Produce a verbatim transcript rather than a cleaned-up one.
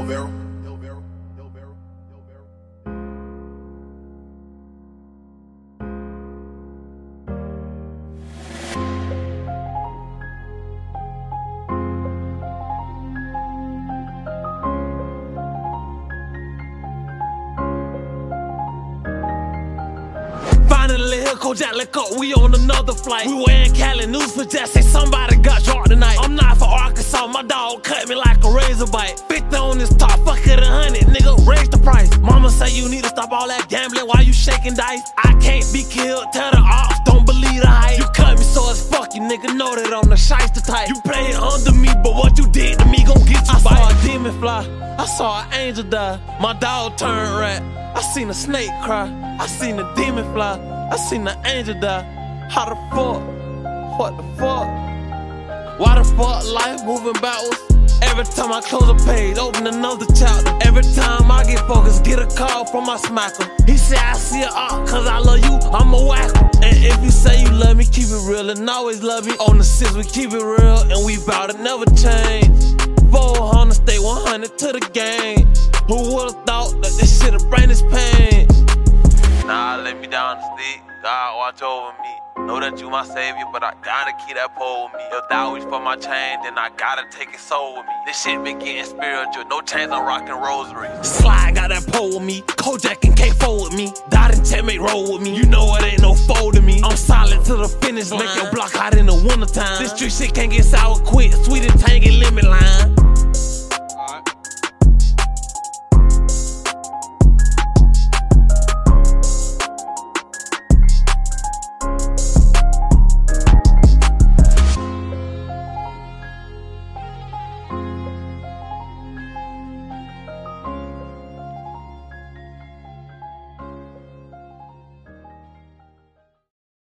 Ill Vero. Finally here, Kojak, let go, we on another flight. We were in Cali, news for just say somebody got shot tonight. I'm not for Arkansas, my dog cut me like a razor bite. fifty on this top, fuck it a hundred, nigga, raise the price. Mama say you need to stop all that gambling while you shaking dice. I can't be killed, tell the ops, don't believe the hype. You cut me so as fuck, you nigga know that I'm the shyster type. You play under me, but what you did to me gon' get you. I saw a demon fly, I saw an angel die. My dog turned rat, I seen a snake cry. I seen a demon fly, I seen an angel die. How the fuck? What the fuck? Why the fuck life moving backwards? Every time I close a page, open another chapter. Every time I get focused, get a call from my smacker. He said I see a art, cause I love you, I'm a whacker. And if you say you love me, keep it real and always love me. On the six, we keep it real and we bout to never change. four hundred, stay one hundred to the game. Who would've thought that this shit'd bring this pain? Nah, let me down the stick, God watch over me. Know that you my savior, but I gotta keep that pole with me. If thou wish for my chain, then I gotta take it soul with me. This shit been getting spiritual, no chains, I'm rocking rosaries. Slide got that pole with me, Kojak and K four with me. Dot and checkmate roll with me, you know it ain't no foe to me. I'm solid to the finish, make your block hot in the wintertime. This street shit can't get sour quick, sweeter